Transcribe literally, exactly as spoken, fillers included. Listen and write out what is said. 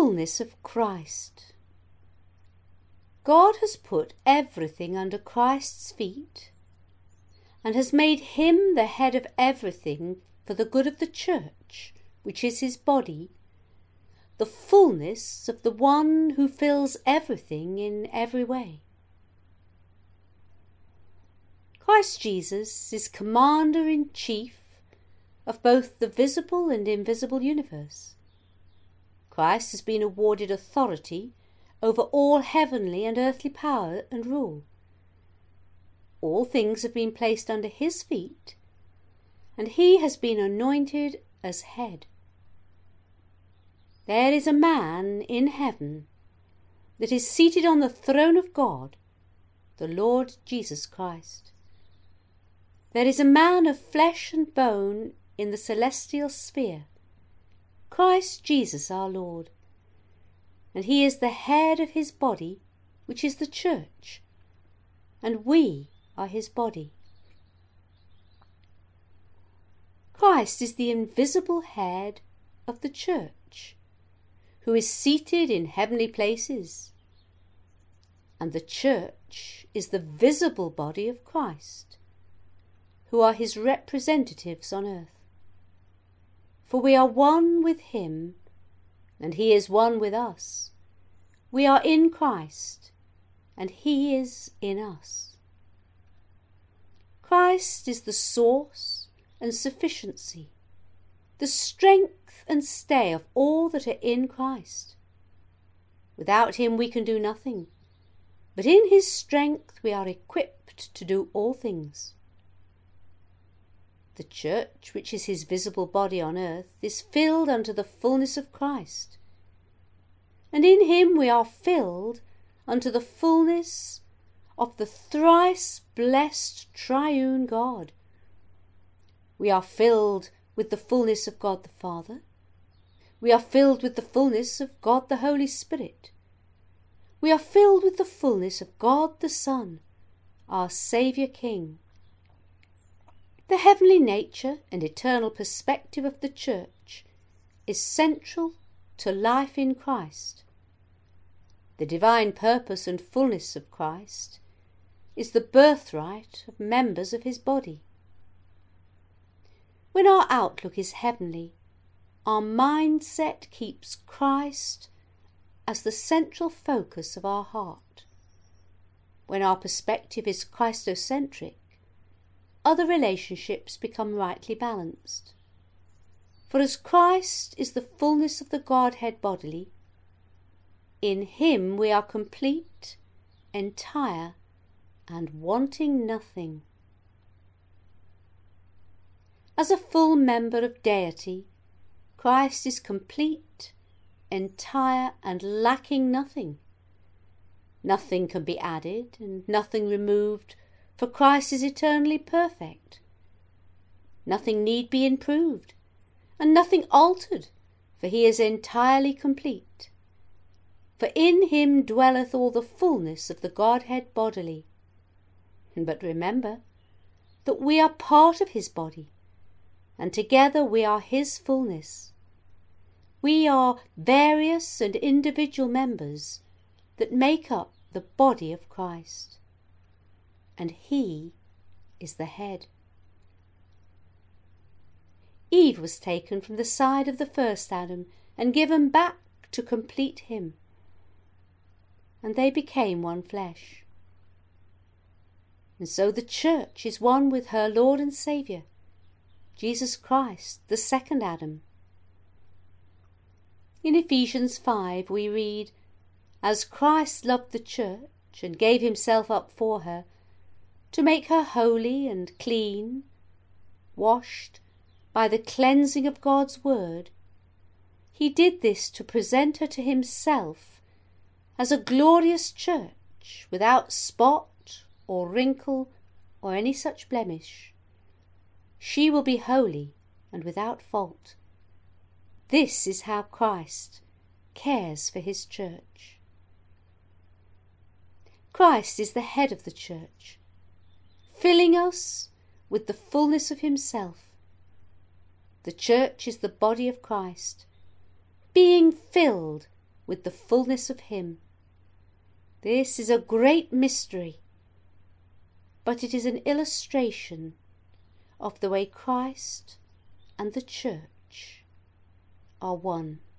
fullness of Christ. God has put everything under Christ's feet and has made him the head of everything for the good of the church, which is his body, the fullness of the one who fills everything in every way. Christ Jesus is Commander-in-Chief of both the visible and invisible universe. Christ has been awarded authority over all heavenly and earthly power and rule. All things have been placed under his feet, and he has been anointed as head. There is a man in heaven that is seated on the throne of God, the Lord Jesus Christ. There is a man of flesh and bone in the celestial sphere, Christ Jesus our Lord, and he is the head of his body, which is the church, and we are his body. Christ is the invisible head of the church, who is seated in heavenly places, and the church is the visible body of Christ, who are his representatives on earth. For we are one with him, and he is one with us. We are in Christ, and he is in us. Christ is the source and sufficiency, the strength and stay of all that are in Christ. Without him we can do nothing, but in his strength we are equipped to do all things. The church, which is his visible body on earth, is filled unto the fullness of Christ, and in him we are filled unto the fullness of the thrice blessed triune God. We are filled with the fullness of God the Father. We are filled with the fullness of God the Holy Spirit. We are filled with the fullness of God the Son, our Saviour King. The heavenly nature and eternal perspective of the church is central to life in Christ. The divine purpose and fullness of Christ is the birthright of members of his body. When our outlook is heavenly, our mindset keeps Christ as the central focus of our heart. When our perspective is Christocentric, other relationships become rightly balanced. For as Christ is the fullness of the Godhead bodily, in him we are complete, entire, and wanting nothing. As a full member of deity, Christ is complete, entire, and lacking nothing. Nothing can be added and nothing removed, for Christ is eternally perfect. Nothing need be improved, and nothing altered, for he is entirely complete. For in him dwelleth all the fullness of the Godhead bodily. But remember that we are part of his body, and together we are his fullness. We are various and individual members that make up the body of Christ, and he is the head. Eve was taken from the side of the first Adam and given back to complete him, and they became one flesh. And so the church is one with her Lord and Saviour, Jesus Christ, the second Adam. In Ephesians five we read, "As Christ loved the church and gave himself up for her, to make her holy and clean, washed by the cleansing of God's word, he did this to present her to himself as a glorious church, without spot or wrinkle or any such blemish. She will be holy and without fault." This is how Christ cares for his church. Christ is the head of the church, filling us with the fullness of himself. The church is the body of Christ, being filled with the fullness of Him. This is a great mystery, but it is an illustration of the way Christ and the Church are one.